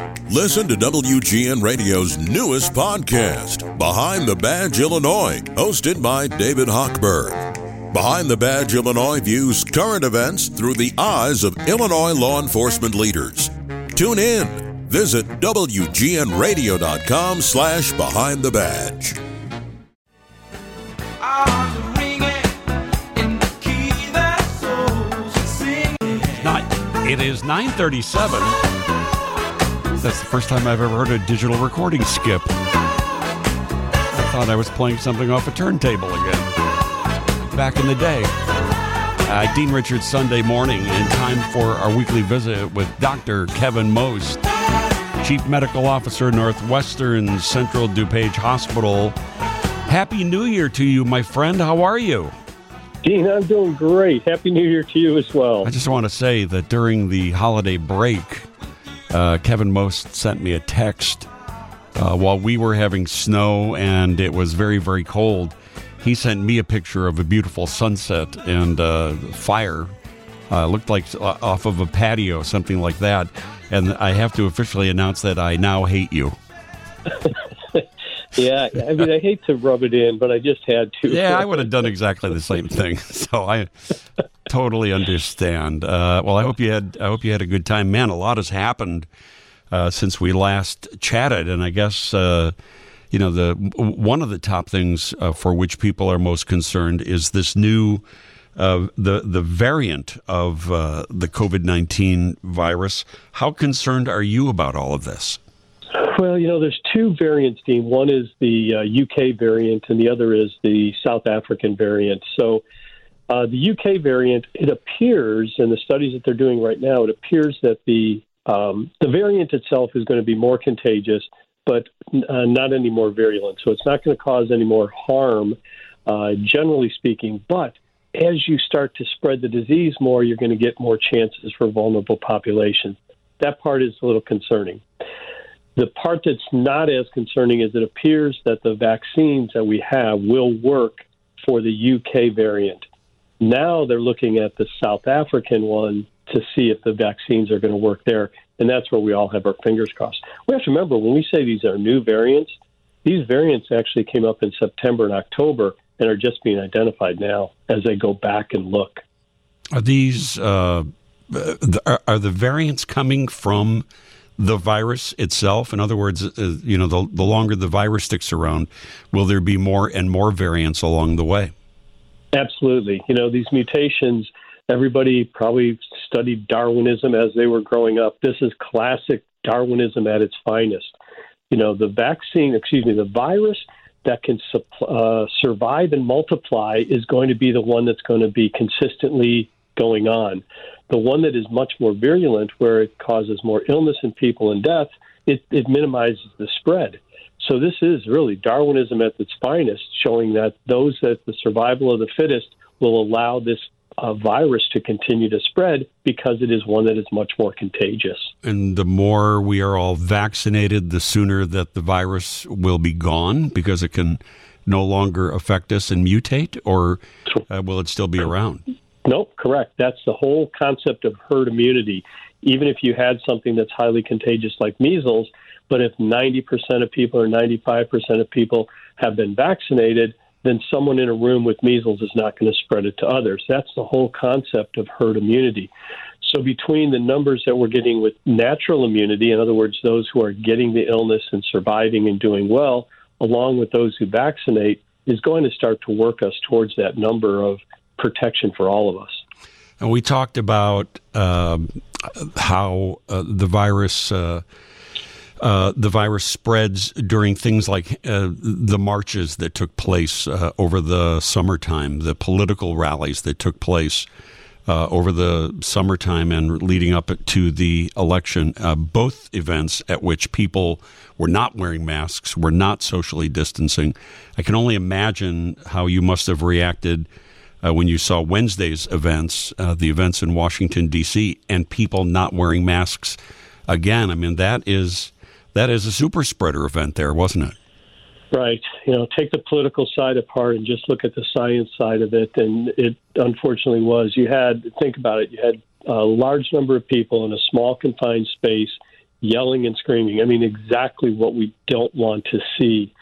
Listen to WGN Radio's newest podcast, Behind the Badge Illinois, hosted by David Hochberg. Behind the Badge Illinois views current events through the eyes of Illinois law enforcement leaders. Tune in. Visit WGNRadio.com/Behind the Badge. It is 9:37. That's the first time I've ever heard a digital recording skip. I thought I was playing something off a turntable again. Back in the day. Dean Richards Sunday morning, and time for our weekly visit with Dr. Kevin Most, Chief Medical Officer, Northwestern Central DuPage Hospital. Happy New Year to you, my friend. How are you? Dean, I'm doing great. Happy New Year to you as well. I just want to say that during the holiday break, Kevin Most sent me a text while we were having snow and it was very, very cold. He sent me a picture of a beautiful sunset and fire. Looked like off of a patio, something like that. And I have to officially announce that I now hate you. Yeah, I mean, I hate to rub it in, but I just had to. Yeah, I would have done exactly the same thing. So I totally understand. Well, I hope you had a good time, man. A lot has happened since we last chatted, and I guess one of the top things for which people are most concerned is this new the variant of the COVID-19 virus. How concerned are you about all of this? Well, there's two variants, Dean. One is the UK variant, and the other is the South African variant. So the UK variant, it appears, in the studies that they're doing right now, it appears that the variant itself is going to be more contagious, but not any more virulent. So it's not going to cause any more harm, generally speaking. But as you start to spread the disease more, you're going to get more chances for vulnerable populations. That part is a little concerning. The part that's not as concerning is it appears that the vaccines that we have will work for the UK variant. Now they're looking at the South African one to see if the vaccines are going to work there, and that's where we all have our fingers crossed. We have to remember, when we say these are new variants, these variants actually came up in September and October and are just being identified now as they go back and look. Are these are the variants coming from the virus itself? In other words, the longer the virus sticks around, will there be more and more variants along the way? Absolutely. These mutations, everybody probably studied Darwinism as they were growing up. This is classic Darwinism at its finest. The virus that can survive and multiply is going to be the one that's going to be consistently going on. The one that is much more virulent, where it causes more illness in people and death, it minimizes the spread. So this is really Darwinism at its finest, showing that the survival of the fittest will allow this virus to continue to spread because it is one that is much more contagious. And the more we are all vaccinated, the sooner that the virus will be gone because it can no longer affect us and mutate, or will it still be around? Nope, correct. That's the whole concept of herd immunity. Even if you had something that's highly contagious like measles, but if 90% of people or 95% of people have been vaccinated, then someone in a room with measles is not going to spread it to others. That's the whole concept of herd immunity. So between the numbers that we're getting with natural immunity, in other words, those who are getting the illness and surviving and doing well, along with those who vaccinate, is going to start to work us towards that number of protection for all of us. And we talked about how the virus spreads during things like the marches that took place over the summertime, the political rallies that took place over the summertime and leading up to the election, both events at which people were not wearing masks, were not socially distancing. I can only imagine how you must have reacted when you saw Wednesday's events, the events in Washington, D.C., and people not wearing masks again. I mean, that is a super spreader event there, wasn't it? Right. Take the political side apart and just look at the science side of it. And it unfortunately was. Think about it. You had a large number of people in a small confined space yelling and screaming. I mean, exactly what we don't want to see.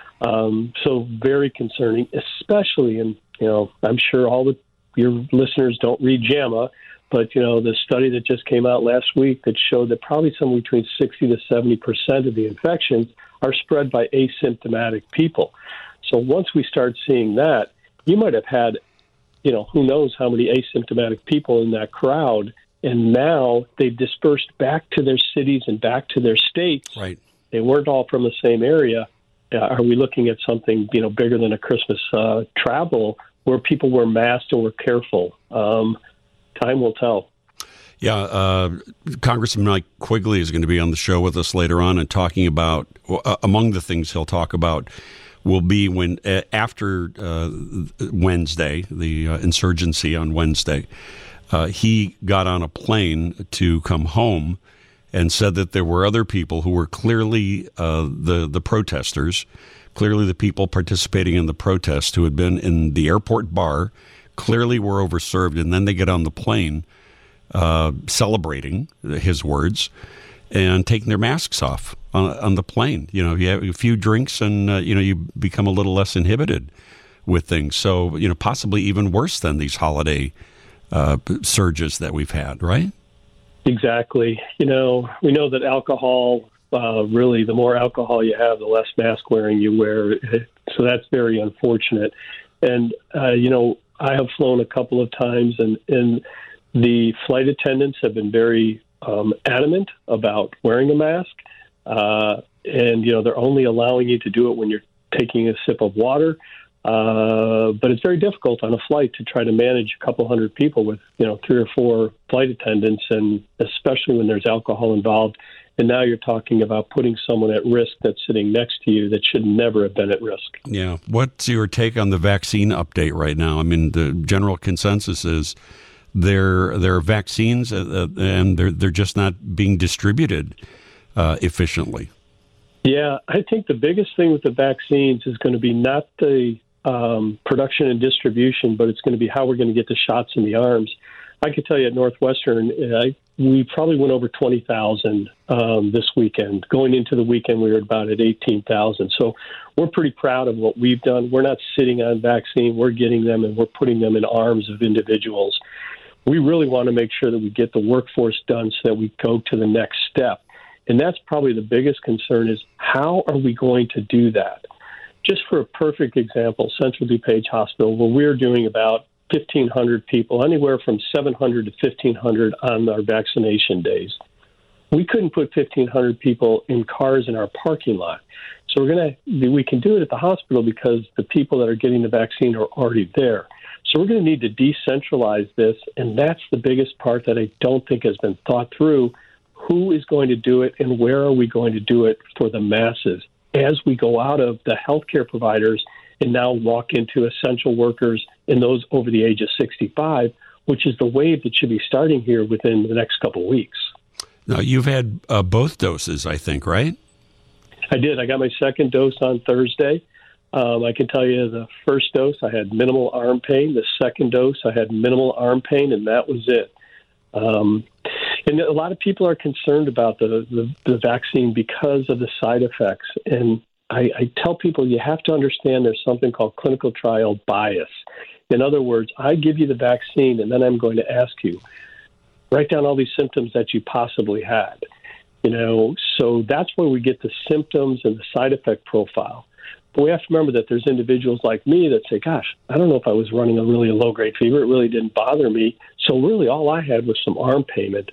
So very concerning, especially in, I'm sure your listeners don't read JAMA, but, the study that just came out last week that showed that probably somewhere between 60 to 70% of the infections are spread by asymptomatic people. So once we start seeing that, you might have had, who knows how many asymptomatic people in that crowd, and now they've dispersed back to their cities and back to their states. Right. They weren't all from the same area. Are we looking at something, bigger than a Christmas travel where people were masked and were careful? Time will tell. Yeah, Congressman Mike Quigley is going to be on the show with us later on and talking about, among the things he'll talk about will be when after Wednesday, the insurgency on Wednesday, he got on a plane to come home and said that there were other people who were clearly the protesters, clearly the people participating in the protest who had been in the airport bar, clearly were overserved, and then they get on the plane celebrating, his words, and taking their masks off on the plane. You have a few drinks and, you become a little less inhibited with things. So, possibly even worse than these holiday surges that we've had, right? Exactly. We know that alcohol, really, the more alcohol you have, the less mask wearing you wear. So that's very unfortunate. And, I have flown a couple of times, and the flight attendants have been very adamant about wearing a mask. And, they're only allowing you to do it when you're taking a sip of water. But it's very difficult on a flight to try to manage a couple hundred people with, 3 or 4 flight attendants, and especially when there's alcohol involved. And now you're talking about putting someone at risk that's sitting next to you that should never have been at risk. Yeah. What's your take on the vaccine update right now? I mean, the general consensus is there are vaccines and they're just not being distributed efficiently. Yeah, I think the biggest thing with the vaccines is going to be not the production and distribution, but it's going to be how we're going to get the shots in the arms. I could tell you at Northwestern, we probably went over 20,000 this weekend. Going into the weekend, we were about at 18,000. So we're pretty proud of what we've done. We're not sitting on vaccine. We're getting them, and we're putting them in arms of individuals. We really want to make sure that we get the workforce done so that we go to the next step. And that's probably the biggest concern is how are we going to do that? Just for a perfect example, Central DuPage Hospital, where we're doing about 1,500 people, anywhere from 700 to 1,500 on our vaccination days. We couldn't put 1,500 people in cars in our parking lot. So we can do it at the hospital because the people that are getting the vaccine are already there. So we're going to need to decentralize this, and that's the biggest part that I don't think has been thought through. Who is going to do it, and where are we going to do it for the masses as we go out of the healthcare providers and now walk into essential workers and those over the age of 65, which is the wave that should be starting here within the next couple of weeks. Now, you've had both doses, I think, right? I did. I got my second dose on Thursday. I can tell you the first dose, I had minimal arm pain. The second dose, I had minimal arm pain, and that was it. And a lot of people are concerned about the vaccine because of the side effects. And I tell people you have to understand there's something called clinical trial bias. In other words, I give you the vaccine, and then I'm going to ask you, write down all these symptoms that you possibly had. So that's where we get the symptoms and the side effect profile. But we have to remember that there's individuals like me that say, gosh, I don't know if I was running a low-grade fever. It really didn't bother me. So really all I had was some arm pain.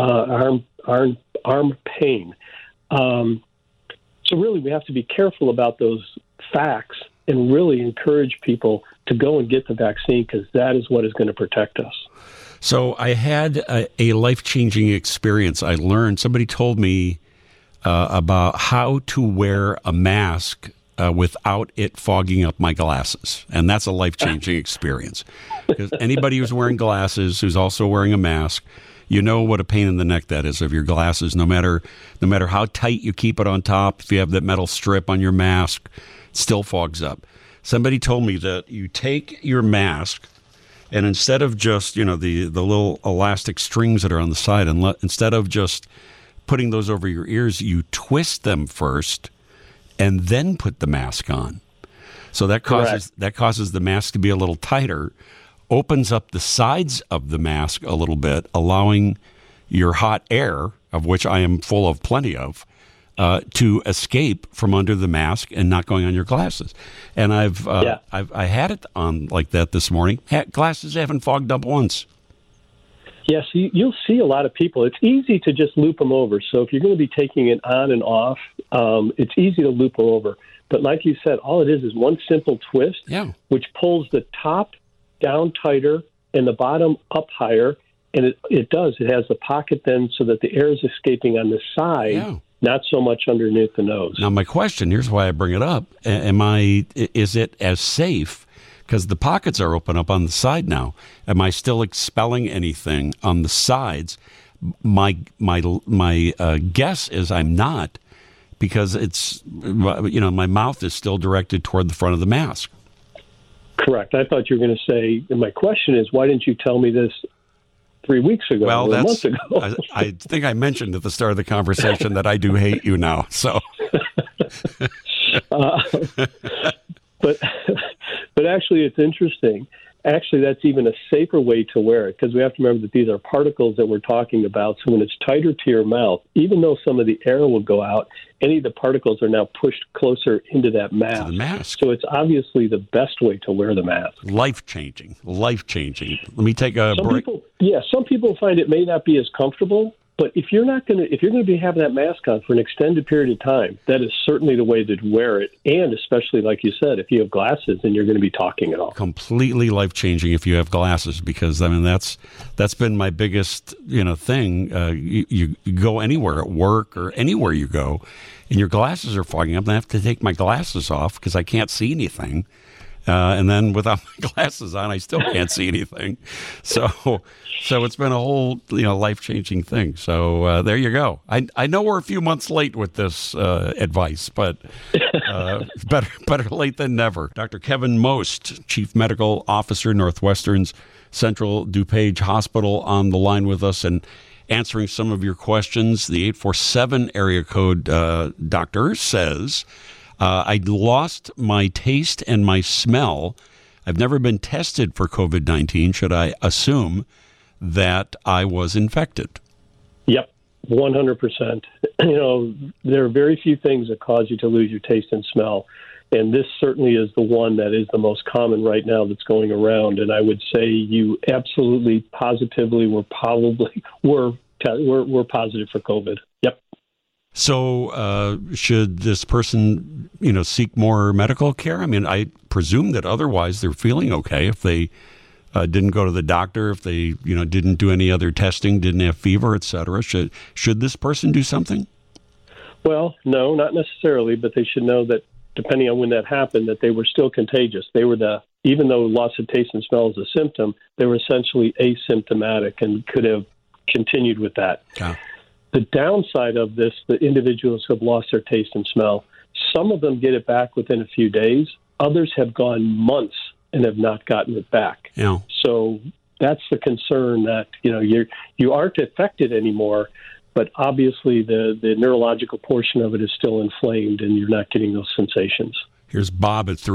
So really we have to be careful about those facts and really encourage people to go and get the vaccine because that is what is going to protect us. So I had a life-changing experience. I learned, somebody told me about how to wear a mask without it fogging up my glasses. And that's a life-changing experience. Because anybody who's wearing glasses, who's also wearing a mask, you know what a pain in the neck that is of your glasses. No matter how tight you keep it on top, if you have that metal strip on your mask, it still fogs up. Somebody told me that you take your mask, and instead of just, the little elastic strings that are on the side, and instead of just putting those over your ears, you twist them first and then put the mask on. So that causes the mask to be a little tighter, opens up the sides of the mask a little bit, allowing your hot air, of which I am full of plenty of, to escape from under the mask and not going on your glasses. And I had it on like that this morning. Glasses haven't fogged up once. Yes, you'll see a lot of people. It's easy to just loop them over. So if you're going to be taking it on and off, it's easy to loop them over. But like you said, all it is one simple twist, which pulls the top down tighter and the bottom up higher. And it has the pocket then so that the air is escaping on the side, not so much underneath the nose. Now, my question, here's why I bring it up. Is it as safe? Because the pockets are open up on the side now. Am I still expelling anything on the sides? My guess is I'm not, because it's, my mouth is still directed toward the front of the mask. Correct. I thought you were going to say, and my question is, why didn't you tell me this 3 weeks ago or a month ago? I think I mentioned at the start of the conversation that I do hate you now. So, But actually, it's interesting. Actually, that's even a safer way to wear it, because we have to remember that these are particles that we're talking about. So when it's tighter to your mouth, even though some of the air will go out, any of the particles are now pushed closer into that mask. To the mask. So it's obviously the best way to wear the mask. Life-changing. Let me take a break. Some people find it may not be as comfortable. But if you're going to be having that mask on for an extended period of time, that is certainly the way to wear it. And especially, like you said, if you have glasses and you're going to be talking at all. Completely life-changing if you have glasses, because that's been my biggest thing. You go anywhere at work or anywhere you go, and your glasses are fogging up, and I have to take my glasses off because I can't see anything. And then without my glasses on, I still can't see anything. So it's been a whole, life-changing thing. So there you go. I know we're a few months late with this advice, but better late than never. Dr. Kevin Most, Chief Medical Officer, Northwestern's Central DuPage Hospital, on the line with us and answering some of your questions. The 847 area code doctor says, I lost my taste and my smell. I've never been tested for COVID-19. Should I assume that I was infected? Yep, 100%. There are very few things that cause you to lose your taste and smell. And this certainly is the one that is the most common right now that's going around. And I would say you absolutely, positively were positive for COVID. Yep. So should this person, seek more medical care? I mean, I presume that otherwise they're feeling okay if they didn't go to the doctor, if they, didn't do any other testing, didn't have fever, et cetera. Should this person do something? Well, no, not necessarily, but they should know that depending on when that happened, that they were still contagious. They were even though loss of taste and smell is a symptom, they were essentially asymptomatic and could have continued with that. Yeah. The downside of this, the individuals who have lost their taste and smell, some of them get it back within a few days. Others have gone months and have not gotten it back. Yeah. So that's the concern, that you aren't affected anymore, but obviously the neurological portion of it is still inflamed and you're not getting those sensations. Here's Bob at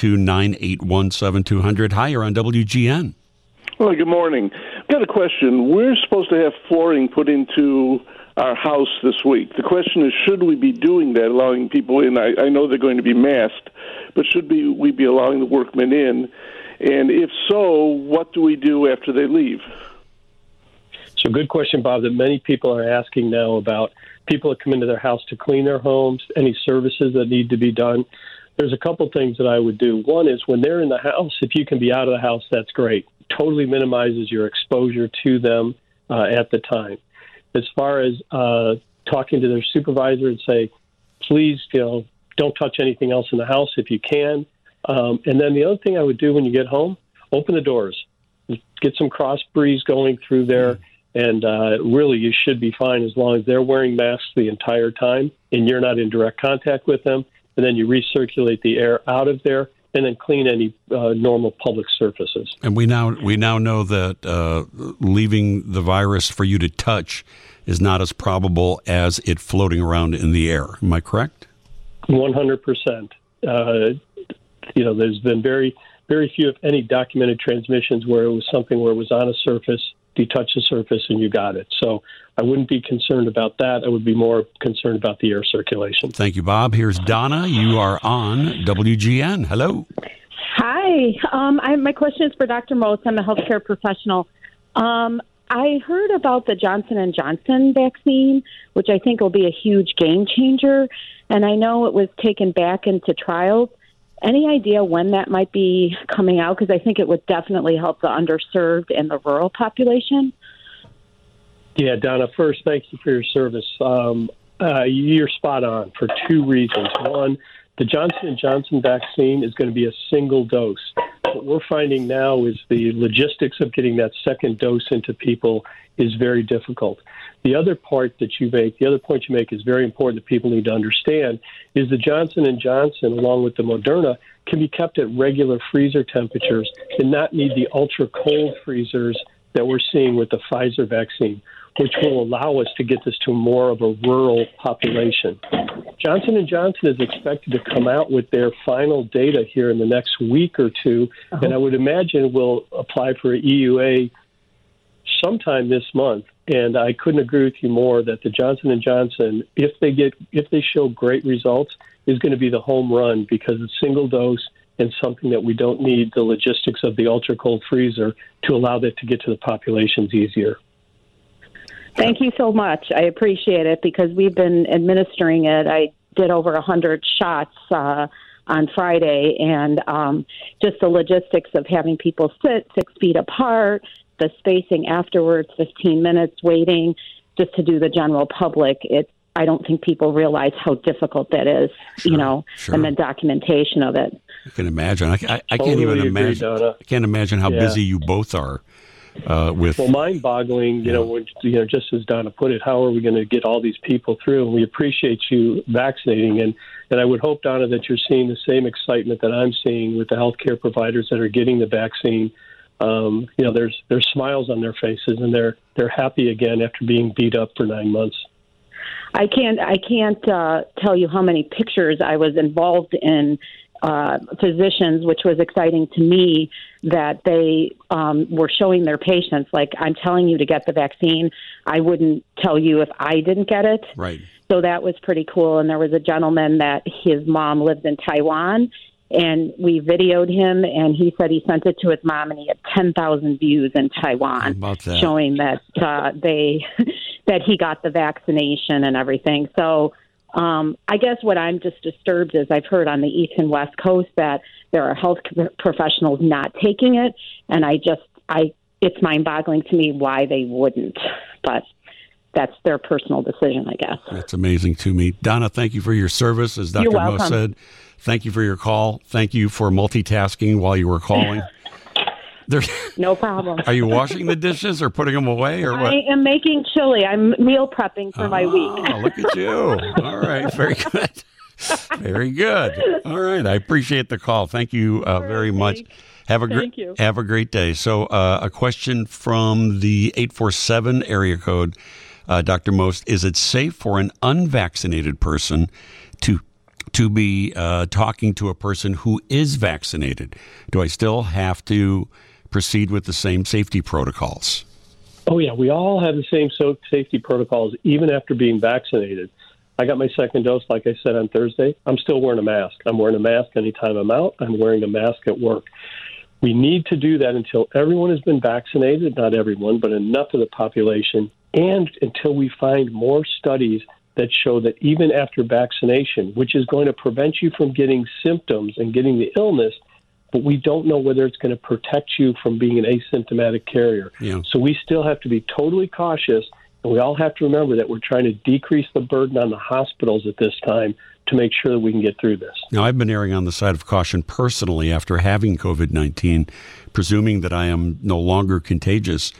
312-981-7200. Hi, you're on WGN. Well, good morning. I've got a question. We're supposed to have flooring put into our house this week. The question is, should we be doing that, allowing people in? I know they're going to be masked, but should we be allowing the workmen in? And if so, what do we do after they leave? So good question, Bob, that many people are asking now about people that come into their house to clean their homes, any services that need to be done. There's a couple things that I would do. One is when they're in the house, if you can be out of the house, that's great. Totally minimizes your exposure to them at the time. As far as talking to their supervisor and say, please, don't touch anything else in the house if you can. And then the other thing I would do when you get home, open the doors, get some cross breeze going through there. And really, you should be fine as long as they're wearing masks the entire time and you're not in direct contact with them. And then you recirculate the air out of there. and then clean any normal public surfaces. And we now know that leaving the virus for you to touch is not as probable as it floating around in the air. Am I correct? 100%. There's been very, very few, if any, documented transmissions where it was something where it was on a surface, you touch the surface, and you got it. So I wouldn't be concerned about that. I would be more concerned about the air circulation. Thank you, Bob. Here's Donna. You are on WGN. Hello. Hi. My question is for Dr. Most. I'm a healthcare professional. I heard about the Johnson & Johnson vaccine, which I think will be a huge game changer, and I know it was taken back into trials. Any idea when that might be coming out? Because I think it would definitely help the underserved and the rural population. Yeah, Donna, first, thank you for your service. You're spot on for two reasons. One, the Johnson & Johnson vaccine is going to be a single dose. What we're finding now is the logistics of getting that second dose into people is very difficult. The other point you make is very important that people need to understand is the Johnson & Johnson, along with the Moderna, can be kept at regular freezer temperatures and not need the ultra-cold freezers that we're seeing with the Pfizer vaccine, which will allow us to get this to more of a rural population. Johnson & Johnson is expected to come out with their final data here in the next week or two, and I would imagine will apply for an EUA sometime this month. And I couldn't agree with you more that the Johnson & Johnson, if they show great results, is going to be the home run because it's single dose and something that we don't need the logistics of the ultra-cold freezer to allow that to get to the populations easier. Thank you so much. I appreciate it because we've been administering it. I did over 100 shots on Friday, and just the logistics of having people sit 6 feet apart, the spacing afterwards, 15 minutes waiting just to do the general public. I don't think people realize how difficult that is, Sure. And the documentation of it. I can imagine. I can't Totally even agree, imagine. Donna. I can't imagine how busy you both are. With mind-boggling, just as Donna put it, how are we going to get all these people through? And we appreciate you vaccinating, and I would hope, Donna, that you're seeing the same excitement that I'm seeing with the healthcare providers that are getting the vaccine. There's smiles on their faces, and they're happy again after being beat up for 9 months. I can't tell you how many pictures I was involved in. Physicians, which was exciting to me, that they were showing their patients, like, I'm telling you to get the vaccine. I wouldn't tell you if I didn't get it. Right. So that was pretty cool. And there was a gentleman that his mom lived in Taiwan, and we videoed him, and he said he sent it to his mom, and he had 10,000 views in Taiwan showing that that he got the vaccination and everything. So I guess what I'm just disturbed is I've heard on the East and West Coast that there are health professionals not taking it, and it's mind-boggling to me why they wouldn't. But that's their personal decision, I guess. That's amazing to me. Donna, thank you for your service. As Dr. Mo said, thank you for your call. Thank you for multitasking while you were calling. No problem. Are you washing the dishes or putting them away or what? I am making chili. I'm meal prepping for my week. Look at you. All right. Very good. Very good. All right. I appreciate the call. Thank you very much. Have a great day. So a question from the 847 area code, Dr. Most. Is it safe for an unvaccinated person to be talking to a person who is vaccinated? Do I still have to proceed with the same safety protocols? Oh, yeah. We all have the same safety protocols, even after being vaccinated. I got my second dose, like I said, on Thursday. I'm still wearing a mask. I'm wearing a mask anytime I'm out. I'm wearing a mask at work. We need to do that until everyone has been vaccinated, not everyone, but enough of the population, and until we find more studies that show that even after vaccination, which is going to prevent you from getting symptoms and getting the illness, but we don't know whether it's going to protect you from being an asymptomatic carrier. Yeah. So we still have to be totally cautious, and we all have to remember that we're trying to decrease the burden on the hospitals at this time to make sure that we can get through this. Now, I've been erring on the side of caution personally after having COVID-19, presuming that I am no longer contagious.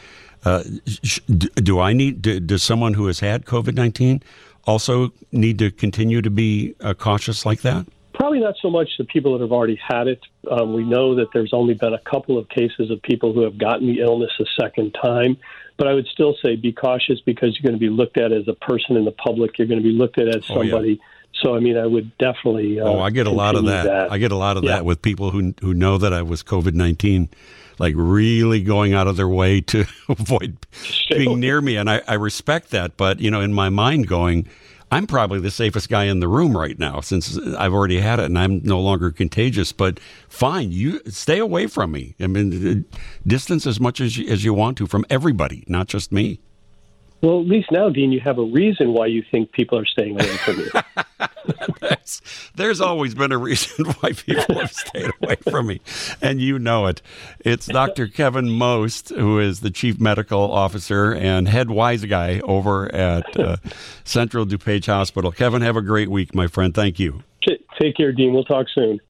Does someone who has had COVID-19 also need to continue to be cautious like that? probably not so much the people that have already had it. We know that there's only been a couple of cases of people who have gotten the illness a second time. But I would still say be cautious because you're going to be looked at as a person in the public. You're going to be looked at as somebody. Yeah. So, I mean, I would definitely. I get a lot of that. I get a lot of that with people who know that I was COVID-19, like really going out of their way to avoid being near me. And I respect that. But, in my mind going, I'm probably the safest guy in the room right now since I've already had it and I'm no longer contagious. But fine, you stay away from me. I mean, distance as much as you want to from everybody, not just me. Well, at least now, Dean, you have a reason why you think people are staying away from you. There's always been a reason why people have stayed away from me, and you know it. It's Dr. Kevin Most, who is the Chief Medical Officer and head wise guy over at Central DuPage Hospital. Kevin, have a great week, my friend. Thank you. Take care, Dean. We'll talk soon.